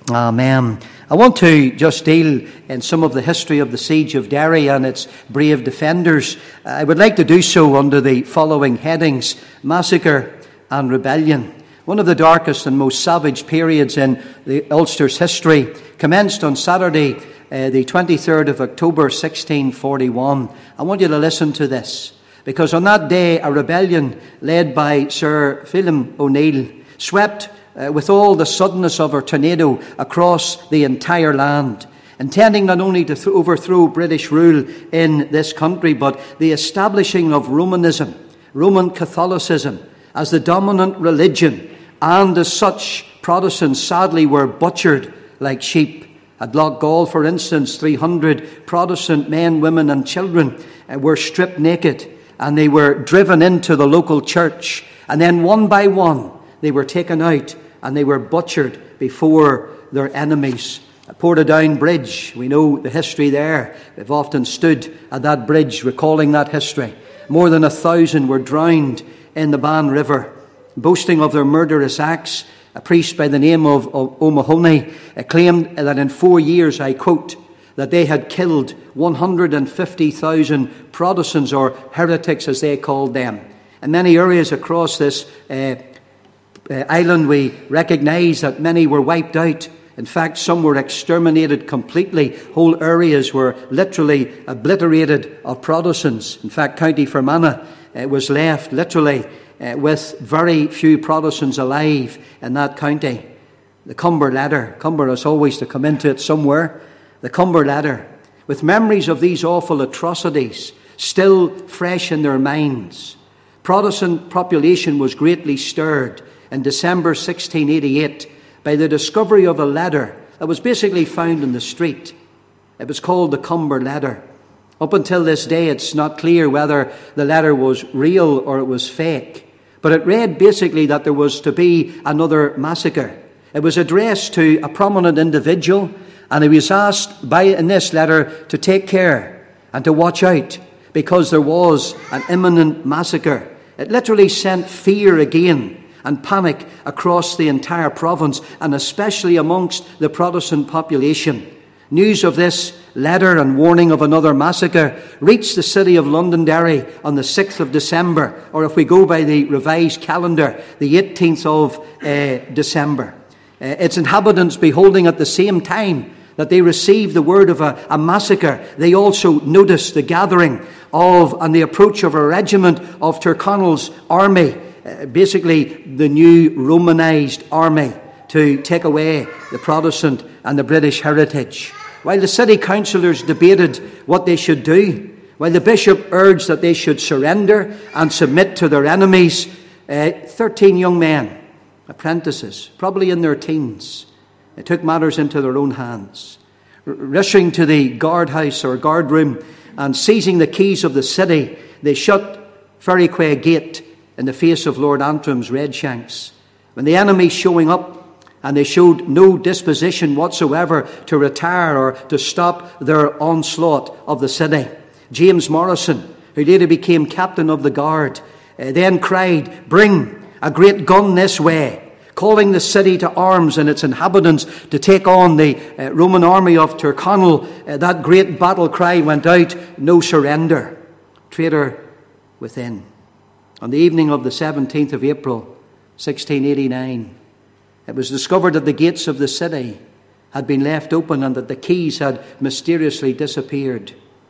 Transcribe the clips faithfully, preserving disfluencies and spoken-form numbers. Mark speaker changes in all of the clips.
Speaker 1: Amen. I want to just deal in some of the history of the siege of Derry and its brave defenders. I would like to do so under the following headings: massacre and rebellion. One of the darkest and most savage periods in the Ulster's history commenced on Saturday, uh, the twenty-third of October, sixteen forty-one. I want you to listen to this, because on that day a rebellion led by Sir Phelim O'Neill swept Uh, with all the suddenness of a tornado across the entire land, intending not only to th- overthrow British rule in this country, but the establishing of Romanism, Roman Catholicism, as the dominant religion, and as such, Protestants sadly were butchered like sheep. At Loughgall, for instance, three hundred Protestant men, women and children uh, were stripped naked, and they were driven into the local church, and then one by one they were taken out and they were butchered before their enemies. At Portadown Bridge, we know the history there. We've often stood at that bridge recalling that history. More than a thousand were drowned in the Bann River. Boasting of their murderous acts, a priest by the name of, of O'Mahony claimed that in four years, I quote, that they had killed one hundred fifty thousand Protestants, or heretics as they called them. In many areas across this uh, Uh, island, we recognise that many were wiped out. In fact, some were exterminated completely. Whole areas were literally obliterated of Protestants. In fact, County Fermanagh uh, was left literally uh, with very few Protestants alive in that county. The Cumber Ladder. Cumber has always to come into it somewhere. The Cumber Ladder, with memories of these awful atrocities still fresh in their minds. Protestant population was greatly stirred in December sixteen eighty-eight by the discovery of a ladder that was basically found in the street. It was called the Cumber Ladder. Up until this day, it's not clear whether the ladder was real or it was fake, but it read basically that there was to be another massacre. It was addressed to a prominent individual, and he was asked by in this letter to take care and to watch out, because there was an imminent massacre. It literally sent fear again and panic across the entire province, and especially amongst the Protestant population. News of this letter and warning of another massacre reached the city of Londonderry on the sixth of December, or if we go by the revised calendar, the eighteenth of uh, December. Uh, its inhabitants, beholding at the same time that they received the word of a, a massacre, they also noticed the gathering of and the approach of a regiment of Tyrconnell's army, Uh, basically the new Romanized army, to take away the Protestant and the British heritage. While the city councillors debated what they should do, while the bishop urged that they should surrender and submit to their enemies, uh, thirteen young men, apprentices, probably in their teens, they took matters into their own hands. R- rushing to the guardhouse or guard room and seizing the keys of the city, they shut Ferryquay Gate in the face of Lord Antrim's Redshanks. When the enemy showing up, and they showed no disposition whatsoever to retire or to stop their onslaught of the city. James Morrison, who later became captain of the guard, uh, then cried, "Bring a great gun this way," calling the city to arms and its inhabitants to take on the uh, Roman army of Tyrconnell. Uh, that great battle cry went out, "No surrender." Traitor within. On the evening of the seventeenth of April, sixteen eighty-nine, it was discovered that the gates of the city had been left open and that the keys had mysteriously disappeared.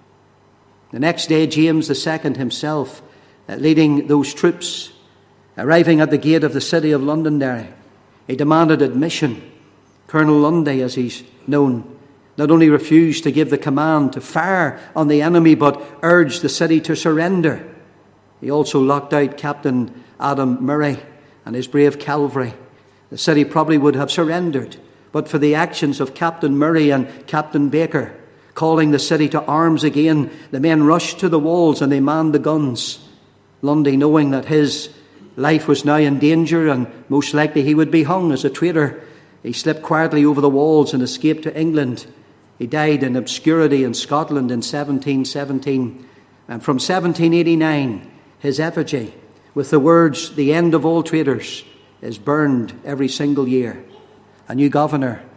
Speaker 1: The next day, James the Second himself, uh, leading those troops, arriving at the gate of the city of Londonderry, he demanded admission. Colonel Lundy, as he's known, not only refused to give the command to fire on the enemy, but urged the city to surrender. He also locked out Captain Adam Murray and his brave cavalry. The city probably would have surrendered, but for the actions of Captain Murray and Captain Baker, calling the city to arms again. The men rushed to the walls and they manned the guns. Lundy, knowing that his life was now in danger and most likely he would be hung as a traitor, he slipped quietly over the walls and escaped to England. He died in obscurity in Scotland in seventeen seventeen. And from seventeen eighty-nine, his effigy, with the words, "The end of all traitors," is burned every single year. A new governor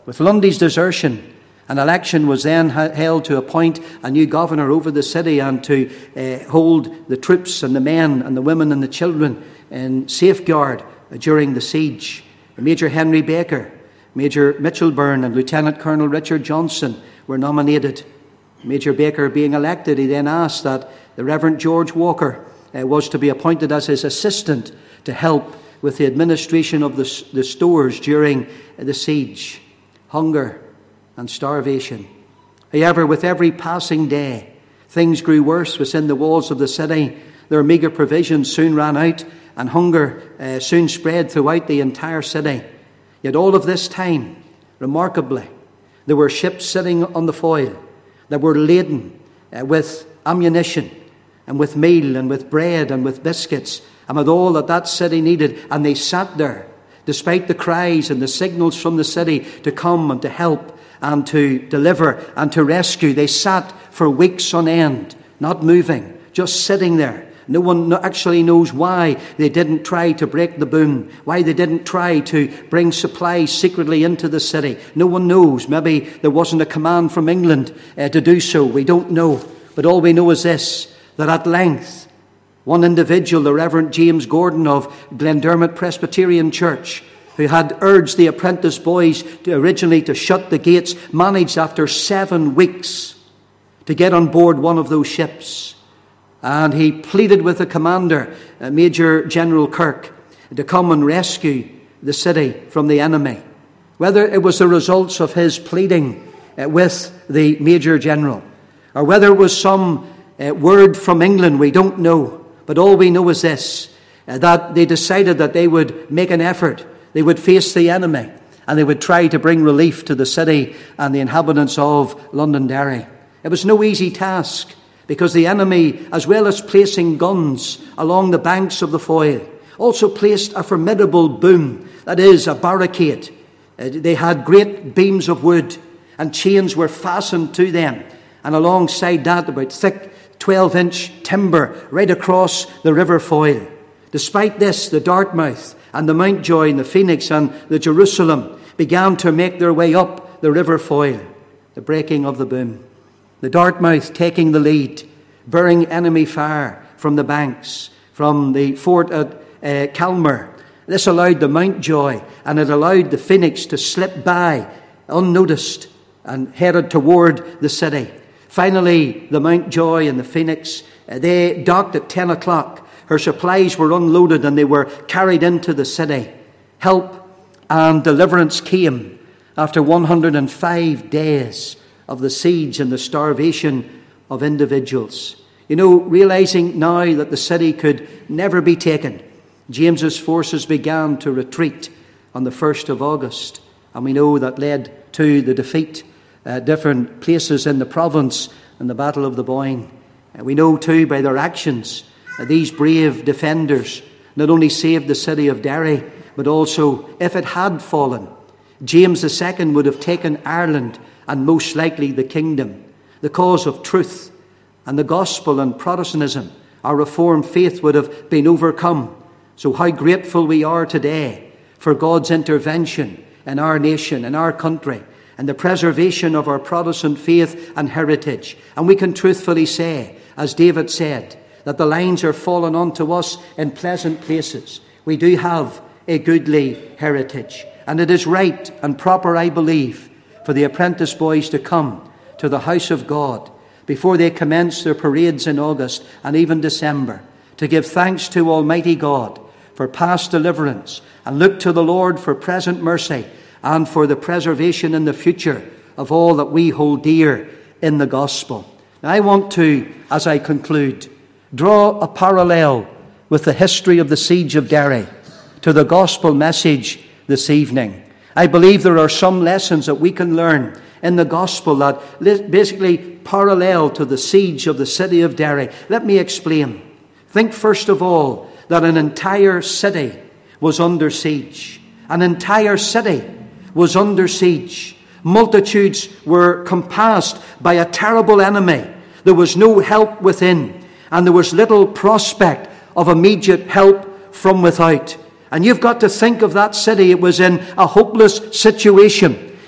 Speaker 1: With Lundy's desertion, an election was then held to appoint a new governor over the city and to uh, hold the troops and the men and the women and the children in safeguard during the siege. Major Henry Baker, Major Mitchellburn and Lieutenant Colonel Richard Johnson were nominated. Major Baker being elected, he then asked that the Reverend George Walker uh, was to be appointed as his assistant to help with the administration of the, the stores during the siege. Hunger and starvation. However, with every passing day, things grew worse within the walls of the city. Their meagre provisions soon ran out, and hunger uh, soon spread throughout the entire city. Yet all of this time, remarkably, there were ships sitting on the foyle that were laden uh, with ammunition and with meal and with bread and with biscuits and with all that that city needed. And they sat there, despite the cries and the signals from the city to come and to help and to deliver and to rescue. They sat for weeks on end, not moving, just sitting there. No one actually knows why they didn't try to break the boom, why they didn't try to bring supplies secretly into the city. No one knows. Maybe there wasn't a command from England uh, to do so. We don't know. But all we know is this, that at length, one individual, the Reverend James Gordon of Glendermot Presbyterian Church, who had urged the apprentice boys to originally to shut the gates, managed after seven weeks to get on board one of those ships. And he pleaded with the commander, uh, Major General Kirk, to come and rescue the city from the enemy. Whether it was the results of his pleading uh, with the Major General, or whether it was some uh, word from England, we don't know. But all we know is this, uh, that they decided that they would make an effort. They would face the enemy, and they would try to bring relief to the city and the inhabitants of Londonderry. It was no easy task, because the enemy, as well as placing guns along the banks of the foyle, also placed a formidable boom, that is, a barricade. Uh, they had great beams of wood, and chains were fastened to them, and alongside that, about thick twelve-inch timber right across the river Foyle. Despite this, the Dartmouth and the Mountjoy and the Phoenix and the Jerusalem began to make their way up the river Foyle, the breaking of the boom. The Dartmouth taking the lead, bearing enemy fire from the banks, from the fort at uh, Calmer. This allowed the Mountjoy and it allowed the Phoenix to slip by unnoticed and headed toward the city. Finally, the Mountjoy and the Phoenix, uh, they docked at ten o'clock. Her supplies were unloaded and they were carried into the city. Help and deliverance came after one hundred five days of the siege and the starvation of individuals. You know, realizing now that the city could never be taken, James's forces began to retreat on the first of August. And we know that led to the defeat at different places in the province and the Battle of the Boyne. And we know too by their actions that these brave defenders not only saved the city of Derry, but also, if it had fallen, James the Second would have taken Ireland and most likely the kingdom. The cause of truth and the gospel and Protestantism, our Reformed faith, would have been overcome. So how grateful we are today for God's intervention in our nation, in our country, and the preservation of our Protestant faith and heritage. And we can truthfully say, as David said, that the lines are fallen unto us in pleasant places. We do have a goodly heritage. And it is right and proper, I believe, for the apprentice boys to come to the house of God before they commence their parades in August and even December, to give thanks to Almighty God for past deliverance and look to the Lord for present mercy and for the preservation in the future of all that we hold dear in the gospel. Now, I want to, as I conclude, draw a parallel with the history of the siege of Derry to the gospel message this evening. I believe there are some lessons that we can learn in the gospel that basically parallel to the siege of the city of Derry. Let me explain. Think first of all that an entire city was under siege. An entire city was under siege. Multitudes were compassed by a terrible enemy. There was no help within, and there was little prospect of immediate help from without. And you've got to think of that city. It was in a hopeless situation.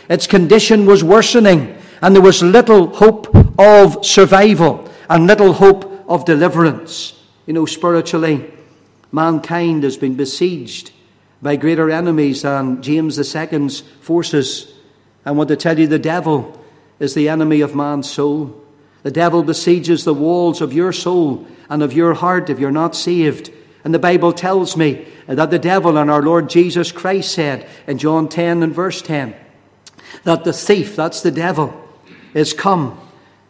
Speaker 1: Its condition was worsening, and there was little hope of survival and little hope of deliverance. You know, spiritually, mankind has been besieged by greater enemies than James the Second's forces. I want to tell you, the devil is the enemy of man's soul. The devil besieges the walls of your soul and of your heart if you're not saved. And the Bible tells me that the devil, and our Lord Jesus Christ said in John ten and verse ten, that the thief, that's the devil, is come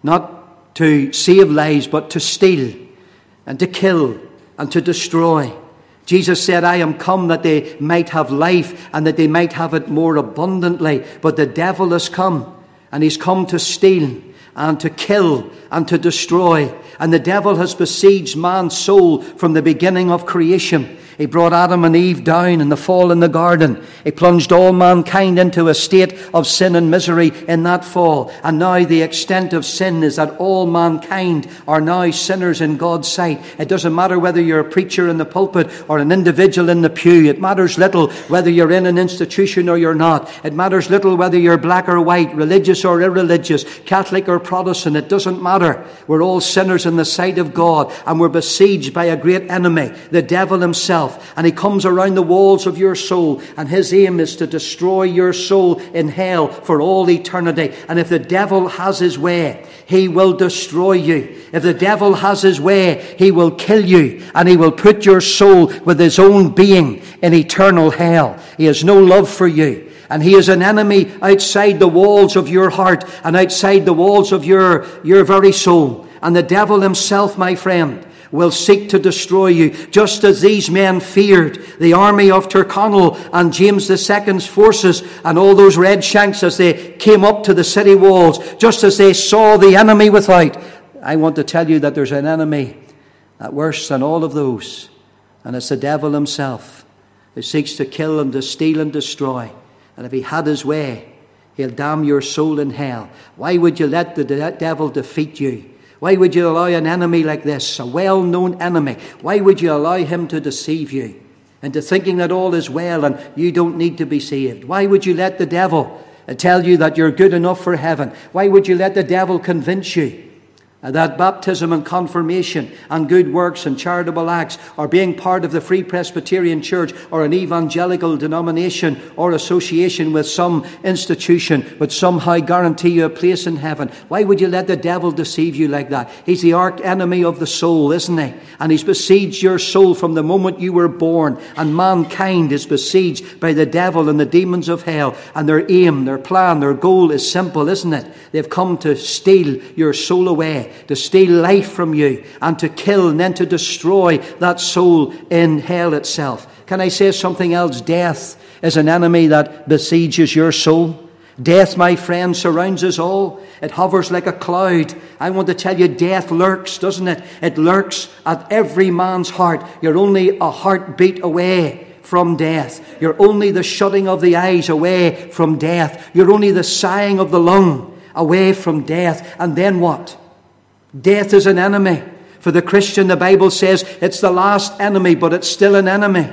Speaker 1: not to save lives, but to steal and to kill and to destroy. Jesus said, I am come that they might have life and that they might have it more abundantly. But the devil has come, and he's come to steal and to kill and to destroy. And the devil has besieged man's soul from the beginning of creation. He brought Adam and Eve down in the fall in the garden. He plunged all mankind into a state of sin and misery in that fall. And now the extent of sin is that all mankind are now sinners in God's sight. It doesn't matter whether you're a preacher in the pulpit or an individual in the pew. It matters little whether you're in an institution or you're not. It matters little whether you're black or white, religious or irreligious, Catholic or Protestant. It doesn't matter. We're all sinners in the sight of God, and we're besieged by a great enemy, the devil himself. And he comes around the walls of your soul, and his aim is to destroy your soul in hell for all eternity. And if the devil has his way, he will destroy you. If the devil has his way, he will kill you, and he will put your soul with his own being in eternal hell. He has no love for you. And he is an enemy outside the walls of your heart and outside the walls of your, your very soul. And the devil himself, my friend, will seek to destroy you, just as these men feared the army of Tyrconnell and James the Second's forces and all those red shanks as they came up to the city walls, just as they saw the enemy without. I want to tell you that there's an enemy that worse than all of those, and it's the devil himself, who seeks to kill and to steal and destroy. And if he had his way, he'll damn your soul in hell. Why would you let the de- devil defeat you? Why would you allow an enemy like this, a well-known enemy, why would you allow him to deceive you into thinking that all is well and you don't need to be saved? Why would you let the devil tell you that you're good enough for heaven? Why would you let the devil convince you that baptism and confirmation and good works and charitable acts or being part of the Free Presbyterian Church or an evangelical denomination or association with some institution would somehow guarantee you a place in heaven? Why would you let the devil deceive you like that? He's the arch enemy of the soul, isn't he? And he's besieged your soul from the moment you were born. And mankind is besieged by the devil and the demons of hell. And their aim, their plan, their goal is simple, isn't it? They've come to steal your soul away, to steal life from you, and to kill and then to destroy that soul in hell itself. Can I say something else? Death is an enemy that besieges your soul. Death, my friend, surrounds us all. It hovers like a cloud. I want to tell you, death lurks, doesn't it? It lurks at every man's heart. You're only a heartbeat away from death. You're only the shutting of the eyes away from death. You're only the sighing of the lung away from death. And then what? Death is an enemy. For the Christian, the Bible says it's the last enemy, but it's still an enemy.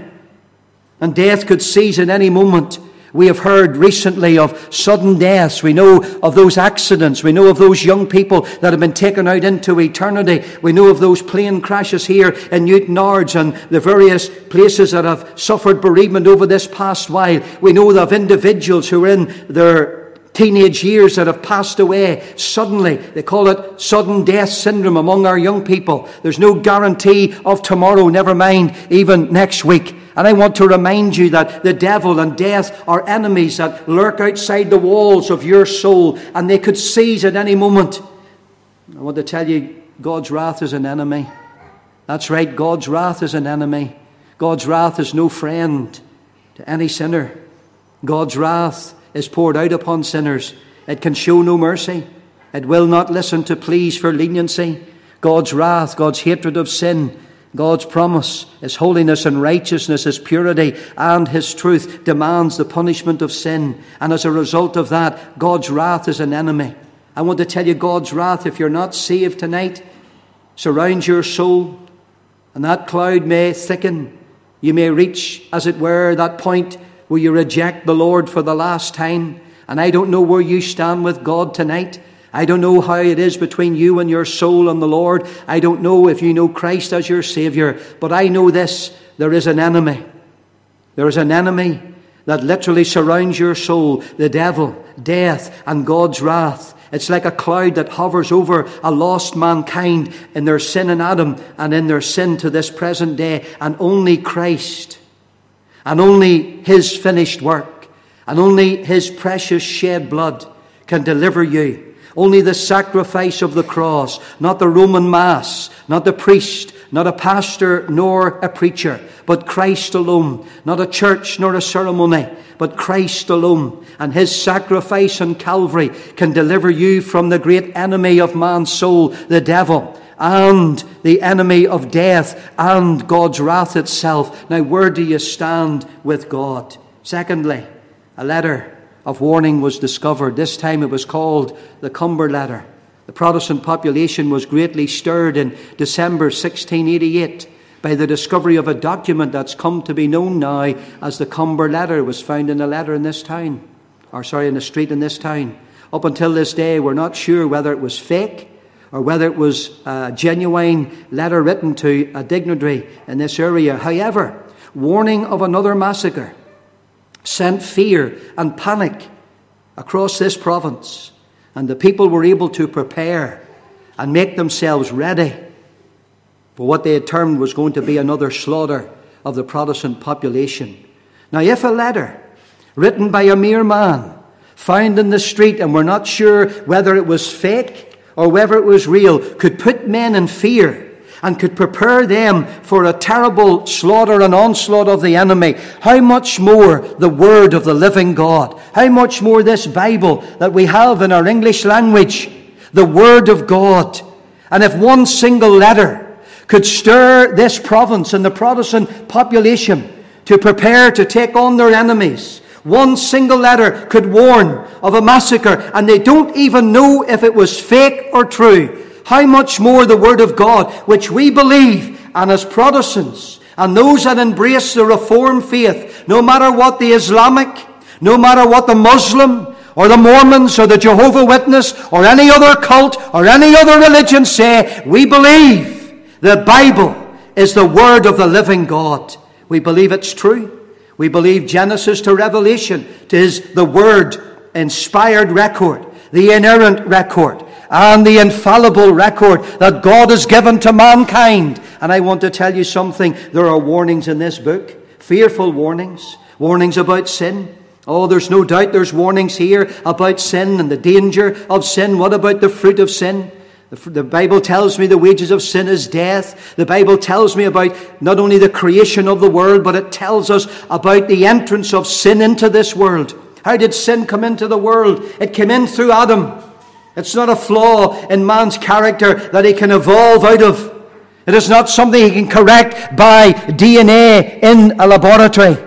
Speaker 1: And death could seize at any moment. We have heard recently of sudden deaths. We know of those accidents. We know of those young people that have been taken out into eternity. We know of those plane crashes here in Newton Ards and the various places that have suffered bereavement over this past while. We know of individuals who are in their teenage years that have passed away suddenly. They call it sudden death syndrome among our young people. There's no guarantee of tomorrow, never mind even next week. And I want to remind you that the devil and death are enemies that lurk outside the walls of your soul, and they could seize at any moment. I want to tell you, God's wrath is an enemy. That's right, God's wrath is an enemy. God's wrath is no friend to any sinner. God's wrath is poured out upon sinners. It can show no mercy. It will not listen to pleas for leniency. God's wrath, God's hatred of sin, God's promise, His holiness and righteousness, His purity and His truth demands the punishment of sin. And as a result of that, God's wrath is an enemy. I want to tell you, God's wrath, if you're not saved tonight, surrounds your soul, and that cloud may thicken. You may reach, as it were, that point where you reject the Lord for the last time. And I don't know where you stand with God tonight. I don't know how it is between you and your soul and the Lord. I don't know if you know Christ as your Savior. But I know this, there is an enemy. There is an enemy that literally surrounds your soul. The devil, death, and God's wrath. It's like a cloud that hovers over a lost mankind in their sin in Adam and in their sin to this present day. And only Christ, and only His finished work, and only His precious shed blood can deliver you. Only the sacrifice of the cross, not the Roman Mass, not the priest, not a pastor nor a preacher, but Christ alone. Not a church nor a ceremony, but Christ alone. And His sacrifice on Calvary can deliver you from the great enemy of man's soul, the devil, and the enemy of death and God's wrath itself. Now, where do you stand with God? Secondly, a letter of warning was discovered. This time it was called the Cumber Letter. The Protestant population was greatly stirred in December sixteen eighty-eight by the discovery of a document that's come to be known now as the Cumber Letter. It was found in a letter in this town, or sorry, in a street in this town. Up until this day, we're not sure whether it was fake or whether it was a genuine letter written to a dignitary in this area. However, warning of another massacre sent fear and panic across this province, and the people were able to prepare and make themselves ready for what they had termed was going to be another slaughter of the Protestant population. Now, if a letter written by a mere man found in the street, and we're not sure whether it was fake or whether it was real, could put men in fear and could prepare them for a terrible slaughter and onslaught of the enemy, how much more the Word of the living God? How much more this Bible that we have in our English language, the Word of God? And if one single letter could stir this province and the Protestant population to prepare to take on their enemies, one single letter could warn of a massacre, and they don't even know if it was fake or true. How much more the Word of God, which we believe, and as Protestants, and those that embrace the Reformed faith, no matter what the Islamic, no matter what the Muslim, or the Mormons, or the Jehovah Witness, or any other cult, or any other religion say, we believe the Bible is the Word of the living God. We believe it's true. We believe Genesis to Revelation is the Word-inspired record, the inerrant record, and the infallible record that God has given to mankind. And I want to tell you something. There are warnings in this book, fearful warnings, warnings about sin. Oh, there's no doubt there's warnings here about sin and the danger of sin. What about the fruit of sin? The, the Bible tells me the wages of sin is death. The Bible tells me about not only the creation of the world, but it tells us about the entrance of sin into this world. How did sin come into the world? It came in through Adam. It's not a flaw in man's character that he can evolve out of. It is not something he can correct by D N A in a laboratory.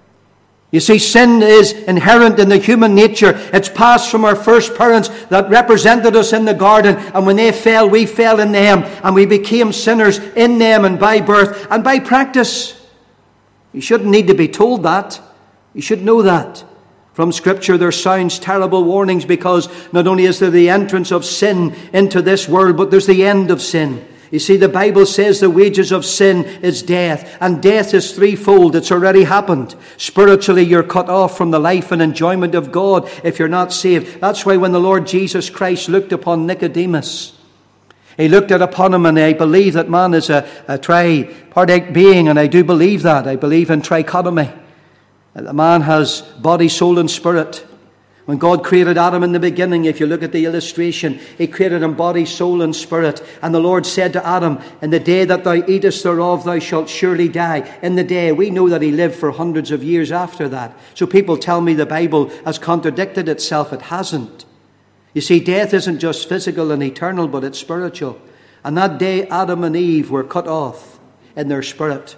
Speaker 1: You see, sin is inherent in the human nature. It's passed from our first parents that represented us in the garden. And when they fell, we fell in them. And we became sinners in them and by birth and by practice. You shouldn't need to be told that. You should know that. From Scripture there sounds terrible warnings, because not only is there the entrance of sin into this world, but there's the end of sin. You see, the Bible says the wages of sin is death, and death is threefold. It's already happened. Spiritually, you're cut off from the life and enjoyment of God if you're not saved. That's why when the Lord Jesus Christ looked upon Nicodemus, He looked at upon him, and I believe that man is a, a tripartite being, and I do believe that. I believe in trichotomy. The man has body, soul, and spirit. When God created Adam in the beginning, if you look at the illustration, He created him body, soul, and spirit. And the Lord said to Adam, in the day that thou eatest thereof, thou shalt surely die. In the day, we know that he lived for hundreds of years after that. So people tell me the Bible has contradicted itself. It hasn't. You see, death isn't just physical and eternal, but it's spiritual. And that day, Adam and Eve were cut off in their spirit.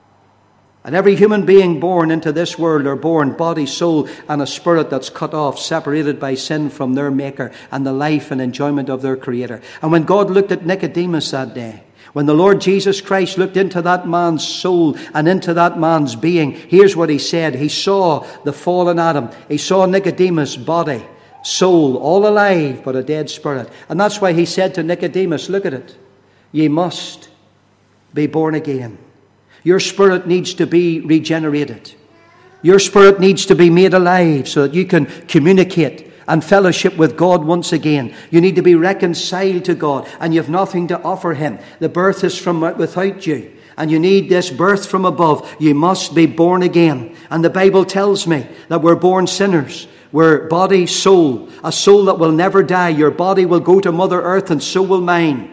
Speaker 1: And every human being born into this world are born body, soul, and a spirit that's cut off, separated by sin from their Maker and the life and enjoyment of their Creator. And when God looked at Nicodemus that day, When the Lord Jesus Christ looked into that man's soul and into that man's being, here's what he said. He saw the fallen Adam. He saw Nicodemus' body, soul, all alive, but a dead spirit. And that's why he said to Nicodemus, look at it. Ye must be born again. Your spirit needs to be regenerated. Your spirit needs to be made alive so that you can communicate and fellowship with God once again. You need to be reconciled to God, and you have nothing to offer him. The birth is from without you, and you need this birth from above. You must be born again. And the Bible tells me that we're born sinners. We're body, soul, a soul that will never die. Your body will go to Mother Earth, and so will mine.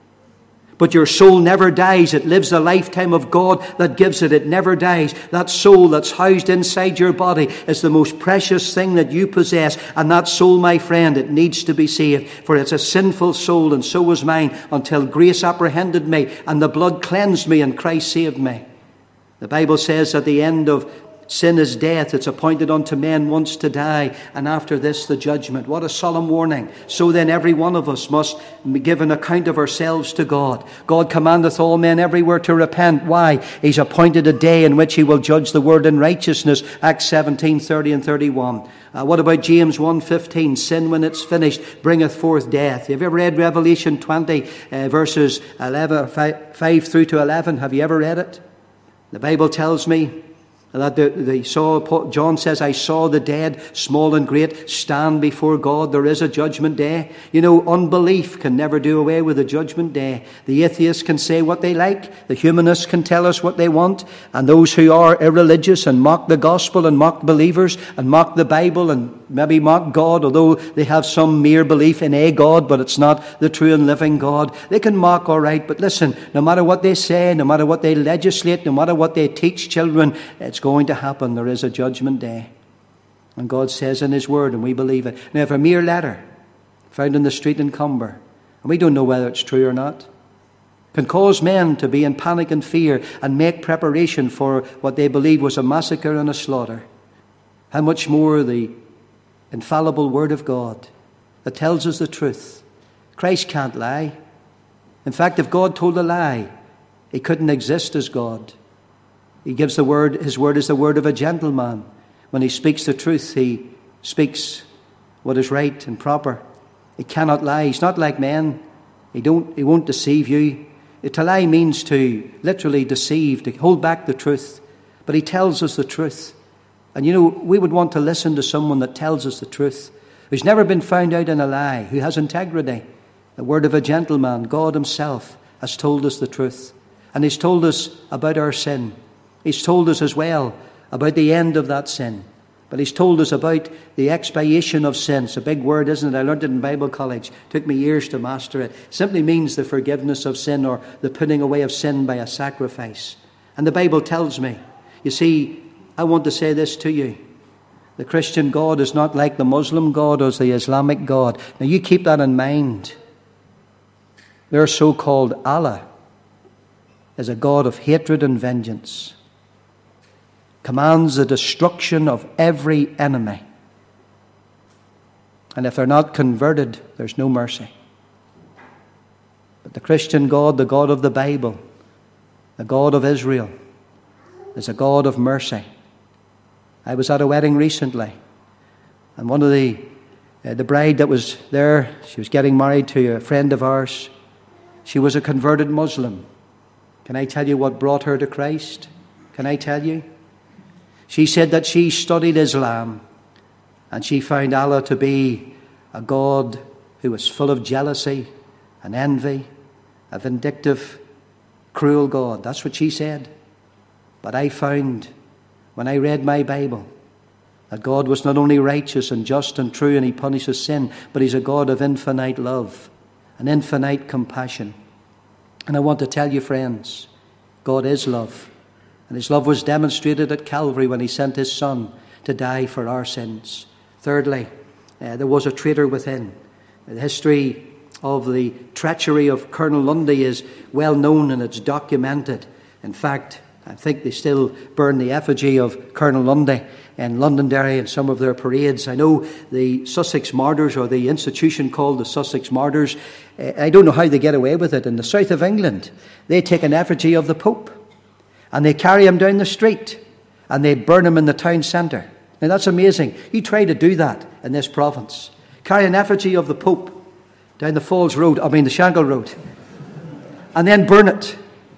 Speaker 1: But your soul never dies. It lives the lifetime of God that gives it. It never dies. That soul that's housed inside your body is the most precious thing that you possess. And that soul, my friend, it needs to be saved. For it's a sinful soul, and so was mine, until grace apprehended me and the blood cleansed me and Christ saved me. The Bible says at the end of sin is death. It's appointed unto men once to die, and after this the judgment. What a solemn warning. So then every one of us must give an account of ourselves to God. God commandeth all men everywhere to repent. Why? He's appointed a day in which he will judge the world in righteousness. Acts seventeen, thirty and thirty-one. Uh, what about James one fifteen? Sin, when it's finished, bringeth forth death. Have you ever read Revelation twenty, uh, verses eleven, five, five through to eleven? Have you ever read it? The Bible tells me that the, the saw, John says, I saw the dead, small and great, stand before God. There is a judgment day. You know, unbelief can never do away with the judgment day. The atheists can say what they like. The humanists can tell us what they want. And those who are irreligious and mock the gospel and mock believers and mock the Bible and maybe mock God, although they have some mere belief in a God, but it's not the true and living God. They can mock, all right, but listen, no matter what they say, no matter what they legislate, no matter what they teach children, it's going to happen. There is a judgment day. And God says in his word, and we believe it. Now, if a mere letter found in the street in Cumber, and we don't know whether it's true or not, can cause men to be in panic and fear and make preparation for what they believe was a massacre and a slaughter, how much more the infallible word of God that tells us the truth. Christ can't lie. In fact, if God told a lie, he couldn't exist as God. He gives the word, his word is the word of a gentleman. When he speaks the truth, he speaks what is right and proper. He cannot lie. He's not like men. He don't. He won't deceive you. To lie means to literally deceive, to hold back the truth. But he tells us the truth. And you know, we would want to listen to someone that tells us the truth, who's never been found out in a lie, who has integrity. The word of a gentleman, God himself, has told us the truth. And he's told us about our sin. He's told us as well about the end of that sin. But he's told us about the expiation of sin. It's a big word, isn't it? I learned it in Bible college. It took me years to master it. It simply means the forgiveness of sin, or the putting away of sin by a sacrifice. And the Bible tells me, you see, I want to say this to you. The Christian God is not like the Muslim God or the Islamic God. Now you keep that in mind. Their so-called Allah is a God of hatred and vengeance. Commands the destruction of every enemy. And if they're not converted, there's no mercy. But the Christian God, the God of the Bible, the God of Israel, is a God of mercy. I was at a wedding recently, and one of the uh, the bride that was there, she was getting married to a friend of ours. She was a converted Muslim. Can I tell you what brought her to Christ? Can I tell you? She said that she studied Islam, and she found Allah to be a God who was full of jealousy and envy, a vindictive, cruel God. That's what she said. But I found, when I read my Bible, that God was not only righteous and just and true, and he punishes sin, but he's a God of infinite love and infinite compassion. And I want to tell you, friends, God is love. And his love was demonstrated at Calvary when he sent his Son to die for our sins. Thirdly, uh, there was a traitor within. The history of the treachery of Colonel Lundy is well known, and it's documented. In fact, I think they still burn the effigy of Colonel Lundy in Londonderry in some of their parades. I know the Sussex Martyrs, or the institution called the Sussex Martyrs, I don't know how they get away with it. In the south of England, they take an effigy of the Pope and they carry him down the street and they burn him in the town centre. Now that's amazing. You try to do that in this province. Carry an effigy of the Pope down the Falls Road, I mean the Shankill Road, and then burn it.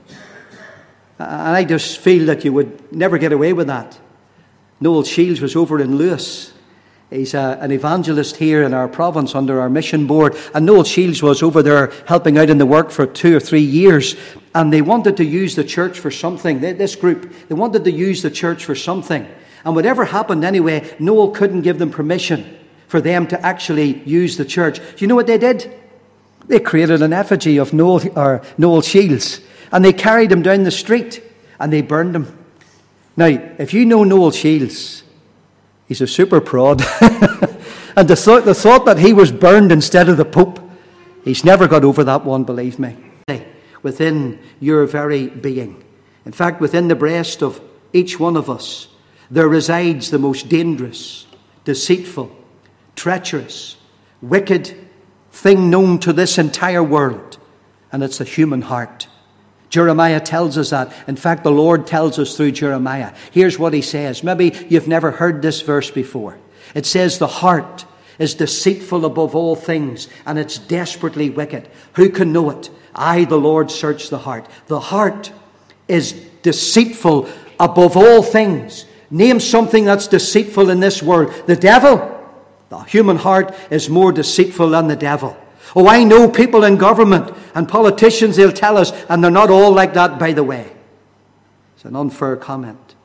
Speaker 1: And I just feel that you would never get away with that. Noel Shields was over in Lewis. He's a, an evangelist here in our province under our mission board. And Noel Shields was over there helping out in the work for two or three years. And they wanted to use the church for something. They, this group, they wanted to use the church for something. And whatever happened anyway, Noel couldn't give them permission for them to actually use the church. Do you know what they did? They created an effigy of Noel, or Noel Shields. And they carried him down the street and they burned him. Now, if you know Noel Shields, he's a super prod. And the thought, the thought that he was burned instead of the Pope, he's never got over that one, believe me. Within your very being, in fact, within the breast of each one of us, there resides the most dangerous, deceitful, treacherous, wicked thing known to this entire world, and it's the human heart. Jeremiah tells us that. In fact, the Lord tells us through Jeremiah. Here's what he says. Maybe you've never heard this verse before. It says, the heart is deceitful above all things, and it's desperately wicked. Who can know it? I, the Lord, search the heart. The heart is deceitful above all things. Name something that's deceitful in this world. The devil. The human heart is more deceitful than the devil. Oh, I know people in government and politicians, they'll tell us, and they're not all like that, by the way. It's an unfair comment.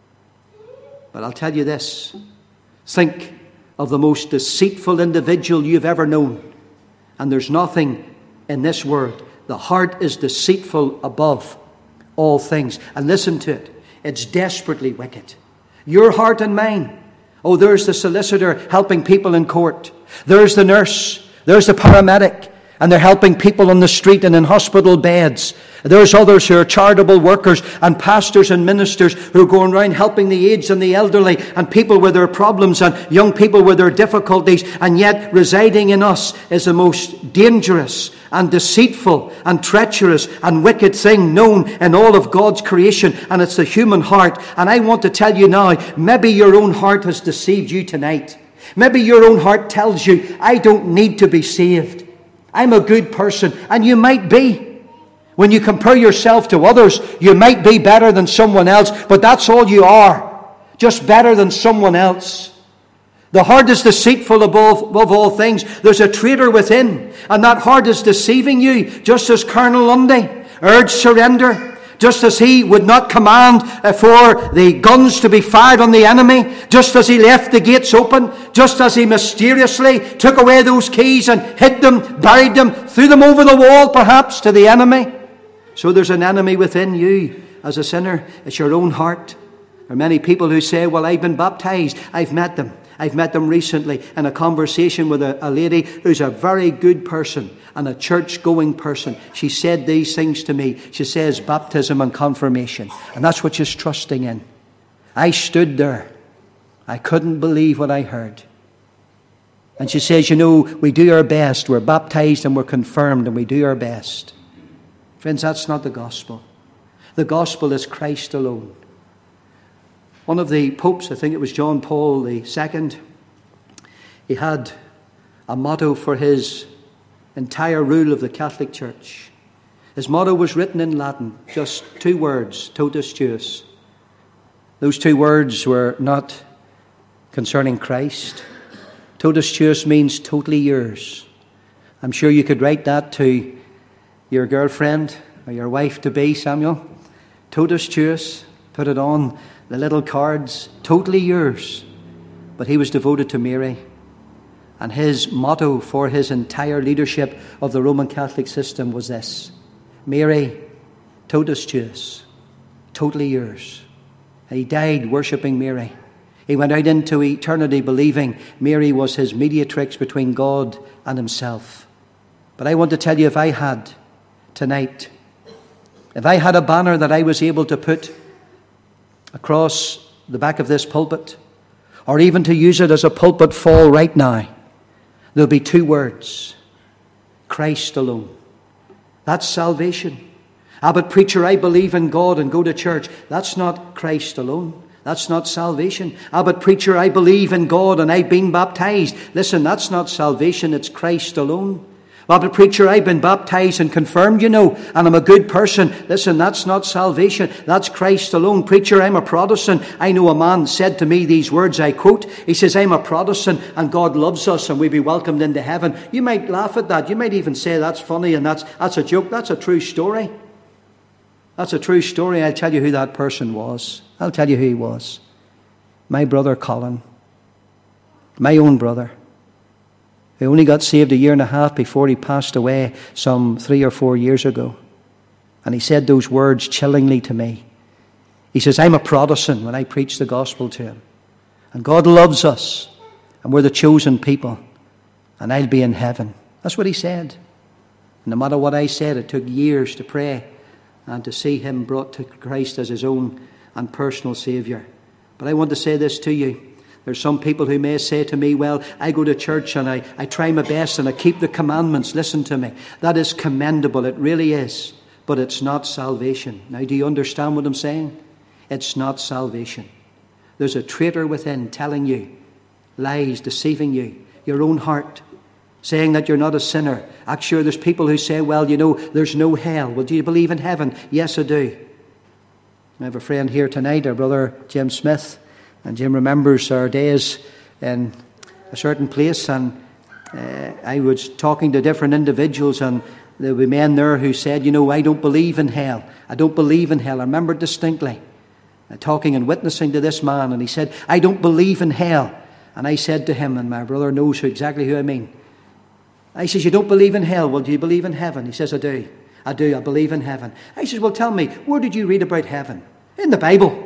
Speaker 1: But I'll tell you this. Think of the most deceitful individual you've ever known. And there's nothing in this world. The heart is deceitful above all things. And listen to it. It's desperately wicked. Your heart and mine. Oh, there's the solicitor helping people in court. There's the nurse. There's the paramedic, and they're helping people on the street and in hospital beds. There's others who are charitable workers and pastors and ministers who are going around helping the aged and the elderly and people with their problems and young people with their difficulties. And yet residing in us is the most dangerous and deceitful and treacherous and wicked thing known in all of God's creation. And it's the human heart. And I want to tell you now, maybe your own heart has deceived you tonight. Maybe your own heart tells you, I don't need to be saved. I'm a good person. And you might be. When you compare yourself to others, you might be better than someone else. But that's all you are. Just better than someone else. The heart is deceitful above, above all things. There's a traitor within. And that heart is deceiving you. Just as Colonel Lundy urged surrender. Just as he would not command for the guns to be fired on the enemy, just as he left the gates open, just as he mysteriously took away those keys and hid them, buried them, threw them over the wall perhaps to the enemy. So there's an enemy within you as a sinner. It's your own heart. There are many people who say, well, I've been baptized. I've met them. I've met them recently in a conversation with a, a lady who's a very good person and a church-going person. She said these things to me. She says baptism and confirmation. And that's what she's trusting in. I stood there. I couldn't believe what I heard. And she says, you know, we do our best. We're baptized and we're confirmed and we do our best. Friends, that's not the gospel. The gospel is Christ alone. One of the popes, I think it was John Paul the Second, he had a motto for his entire rule of the Catholic Church. His motto was written in Latin, just two words, totus tuus. Those two words were not concerning Christ. Totus tuus means totally yours. I'm sure you could write that to your girlfriend or your wife-to-be, Samuel. Totus tuus, put it on the little cards, totally yours. But he was devoted to Mary. And his motto for his entire leadership of the Roman Catholic system was this: Mary, totus tuus, totally yours. And he died worshipping Mary. He went out into eternity believing Mary was his mediatrix between God and himself. But I want to tell you, if I had tonight, if I had a banner that I was able to put across the back of this pulpit, or even to use it as a pulpit fall right now, there'll be two words: Christ alone. That's salvation. Ah, but preacher, I believe in God and go to church. That's not Christ alone. That's not salvation. Ah, but preacher, I believe in God and I've been baptized. Listen, that's not salvation. It's Christ alone. Ah, but preacher, I've been baptized and confirmed, you know, and I'm a good person. Listen, that's not salvation. That's Christ alone. Preacher, I'm a Protestant. I know a man said to me these words, I quote, he says, I'm a Protestant and God loves us and we'll be welcomed into heaven. You might laugh at that. You might even say that's funny and that's, that's a joke. That's a true story. That's a true story. I'll tell you who that person was. I'll tell you who he was. My brother Colin. My own brother. He only got saved a year and a half before he passed away some three or four years ago. And he said those words chillingly to me. He says, I'm a Protestant when I preach the gospel to him. And God loves us. And we're the chosen people. And I'll be in heaven. That's what he said. And no matter what I said, it took years to pray and to see him brought to Christ as his own and personal Saviour. But I want to say this to you. There's some people who may say to me, well, I go to church and I, I try my best and I keep the commandments. Listen to me. That is commendable. It really is. But it's not salvation. Now, do you understand what I'm saying? It's not salvation. There's a traitor within telling you lies, deceiving you, your own heart, saying that you're not a sinner. Actually, there's people who say, well, you know, there's no hell. Well, do you believe in heaven? Yes, I do. I have a friend here tonight, our brother Jim Smith. And Jim remembers our days in a certain place, and uh, I was talking to different individuals, and there were men there who said, you know, I don't believe in hell. I don't believe in hell. I remember distinctly uh, talking and witnessing to this man, and he said, I don't believe in hell. And I said to him, and my brother knows who, exactly who I mean. I says, you don't believe in hell. Well, do you believe in heaven? He says, I do. I do. I believe in heaven. I says, well, tell me, where did you read about heaven? In the Bible.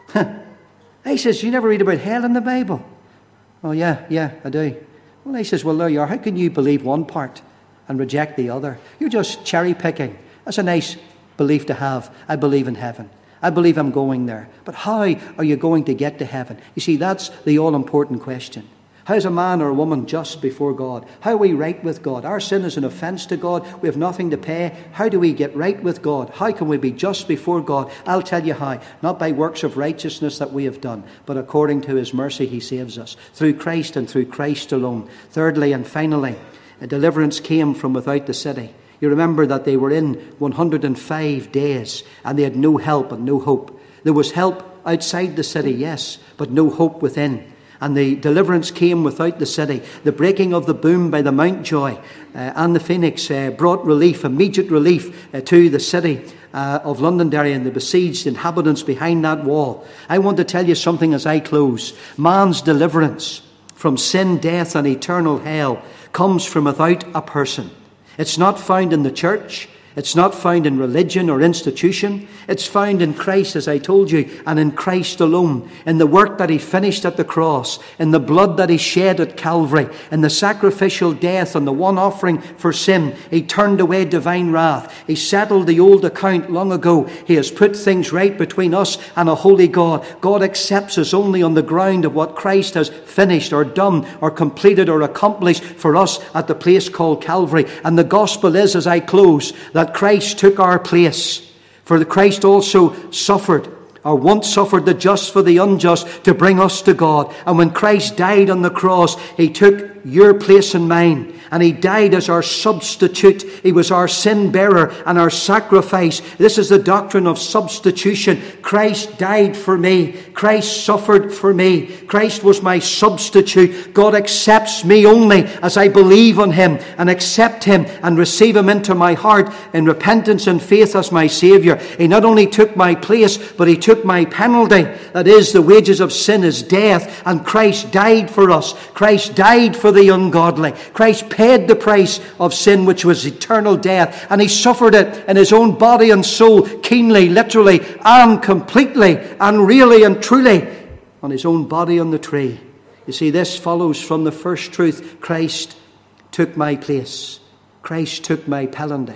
Speaker 1: He says, you never read about hell in the Bible? Oh, yeah, yeah, I do. Well, he says, well, there you are. How can you believe one part and reject the other? You're just cherry picking. That's a nice belief to have. I believe in heaven. I believe I'm going there. But how are you going to get to heaven? You see, that's the all-important question. How is a man or a woman just before God? How are we right with God? Our sin is an offence to God. We have nothing to pay. How do we get right with God? How can we be just before God? I'll tell you how. Not by works of righteousness that we have done, but according to his mercy he saves us. Through Christ and through Christ alone. Thirdly and finally, a deliverance came from without the city. You remember that they were in one hundred five days and they had no help and no hope. There was help outside the city, yes, but no hope within. And the deliverance came without the city. The breaking of the boom by the Mountjoy uh, and the Phoenix uh, brought relief, immediate relief uh, to the city uh, of Londonderry and the besieged inhabitants behind that wall. I want to tell you something as I close. Man's deliverance from sin, death and eternal hell comes from without a person. It's not found in the church. It's not found in religion or institution. It's found in Christ, as I told you, and in Christ alone, in the work that he finished at the cross, in the blood that he shed at Calvary, in the sacrificial death and the one offering for sin. He turned away divine wrath. He settled the old account long ago. He has put things right between us and a holy God. God accepts us only on the ground of what Christ has finished or done or completed or accomplished for us at the place called Calvary. And the gospel is, as I close, that that Christ took our place. For the Christ also suffered, or once suffered the just for the unjust, to bring us to God. And when Christ died on the cross, he took your place and mine. And he died as our substitute. He was our sin bearer and our sacrifice. This is the doctrine of substitution. Christ died for me. Christ suffered for me. Christ was my substitute. God accepts me only as I believe on him and accept him and receive him into my heart in repentance and faith as my Saviour. He not only took my place, but he took my penalty. That is, the wages of sin is death. And Christ died for us. Christ died for the ungodly. Christ paid the price of sin, which was eternal death, and he suffered it in his own body and soul, keenly, literally, and completely, and really and truly, on his own body on the tree. You see, this follows from the first truth. Christ took my place. Christ took my penalty.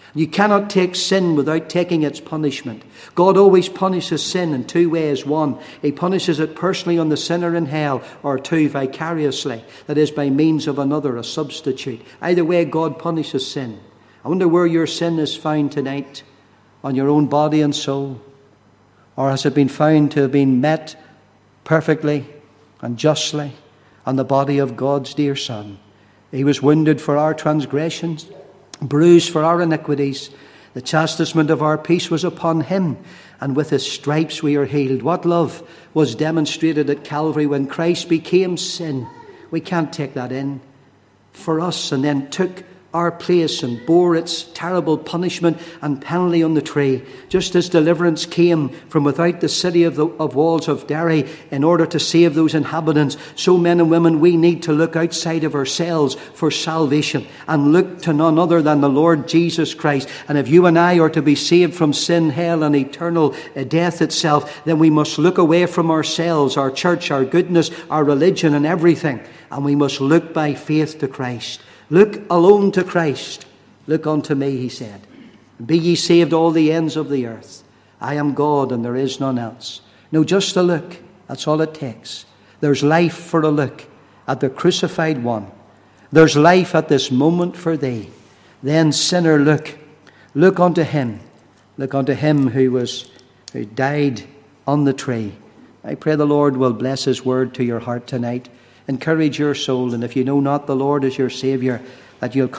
Speaker 1: You cannot take sin without taking its punishment. God always punishes sin in two ways. One, he punishes it personally on the sinner in hell, or two, vicariously, that is, by means of another, a substitute. Either way, God punishes sin. I wonder where your sin is found tonight, on your own body and soul. Or has it been found to have been met perfectly and justly on the body of God's dear Son? He was wounded for our transgressions, bruised for our iniquities. The chastisement of our peace was upon him, and with his stripes we are healed. What love was demonstrated at Calvary when Christ became sin. We can't take that in for us, and then took our place and bore its terrible punishment and penalty on the tree. Just as deliverance came from without the city of the of walls of Derry in order to save those inhabitants, so men and women, we need to look outside of ourselves for salvation and look to none other than the Lord Jesus Christ. And if you and I are to be saved from sin, hell and eternal death itself, then we must look away from ourselves, our church, our goodness, our religion and everything, and we must look by faith to Christ. Look alone to Christ. Look unto me, he said. Be ye saved all the ends of the earth. I am God and there is none else. No, just a look. That's all it takes. There's life for a look at the crucified one. There's life at this moment for thee. Then, sinner, look. Look unto him. Look unto him who was, who died on the tree. I pray the Lord will bless his word to your heart tonight. Encourage your soul, and if you know not the Lord as your Saviour, that you'll